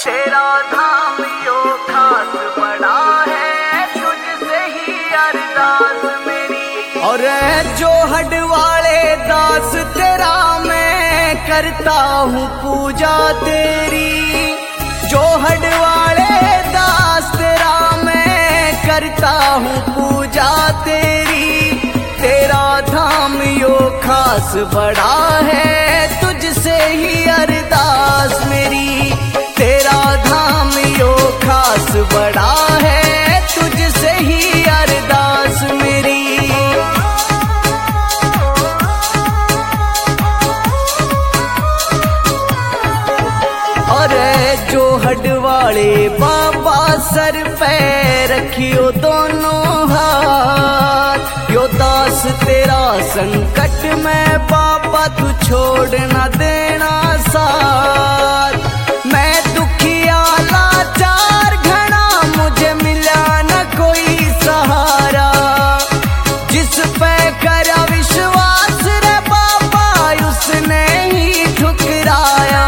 तेरा धाम यो खास बड़ा है, तुझसे ही अरदास मेरी। और जो हड वाले दास तेरा मैं करता हूँ पूजा तेरी, जो हड वाले दास तेरा मैं करता हूँ पूजा तेरी। तेरा धाम यो खास बड़ा है, तुझसे ही अरदास मेरी। तेरा धाम यो खास बड़ा है, तुझसे ही अरदास मेरी। और जो हड वाले बाबा सर पे रखियो दोनों हाथ, यो दास तेरा संकट में बाबा तू छोड़ न देना साथ। मैं दुखिया लाचार घना, मुझे मिला न कोई सहारा, जिस पे करा विश्वास रे बाबा उसने ही ठुकराया।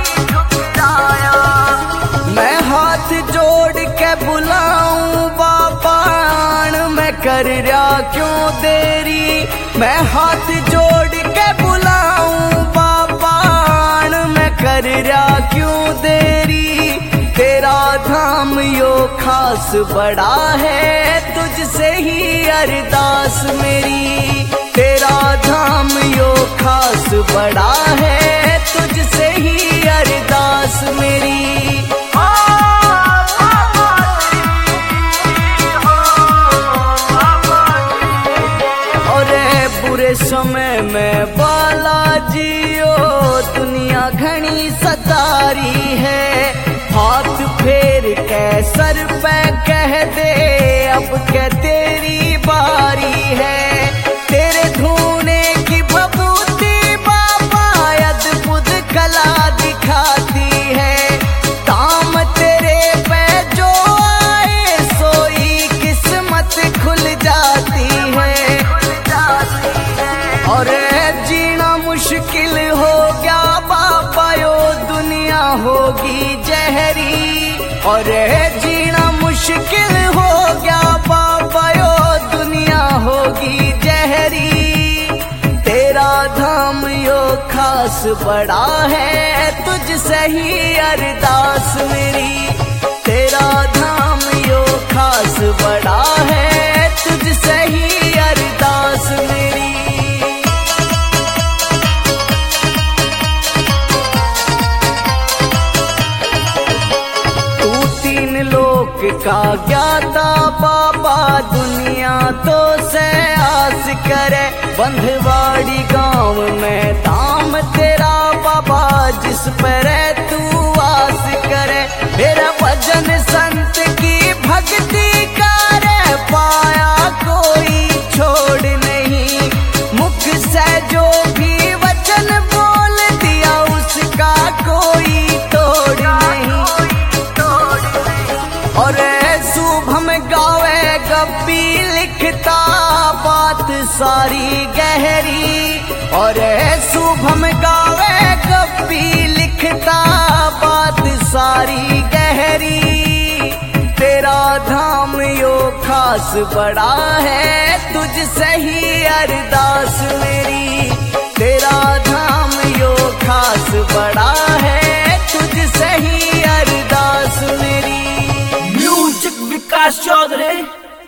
मैं हाथ जोड़ के बुलाऊं बाबा, मैं कर रहा क्यों देरी। मैं हाथ जोड़ के बुलाऊं बाबा, मैं कर रहा क्यों देरी। तेरा धाम यो खास बड़ा है, तुझसे ही अरदास मेरी। तेरा धाम यो खास बड़ा है, तुझसे ही अरदास मेरी। बुरे समय में बालाजी ओ दुनिया घनी सतारी है। हाथ फेर के सर पे कह दे अब के तेरी बारी है। तेरे धोने की बबूती बाबा अद्भुत कला दिखाती है। काम तेरे पे जो आए सोई किस्मत खुल जाती है। और जीना मुश्किल हो गया बाबा यो दुनिया होगी जहरी। और जीना मुश्किल हो गया बाबा यो दुनिया होगी जहरी। तेरा धाम यो खास बड़ा है, तुझसे ही अरदास मेरी। तेरा धाम यो खास बड़ा है, तुझसे ही अरदास मेरी। लोक का ज्ञाता बाबा दुनिया तो से आस करे। बंधवाड़ी गांव में धाम तेरा बाबा, जिस पर तू वास करे। मेरा भजन संत की भक्ति करे, पाया कोई छोड़ नहीं। मुख से जो भी वचन बोल दिया उसका कोई तोड़ नहीं। और शुभम गावे गब्बी लिखता बात सारी गहरी। और शुभम गावे गब्बी लिखता बात सारी गहरी। तेरा धाम यो खास बड़ा है, तुझसे ही अरदास मेरी। तेरा धाम यो खास बड़ा है, तुझसे ही अरदास मेरी। विकास चौधरी।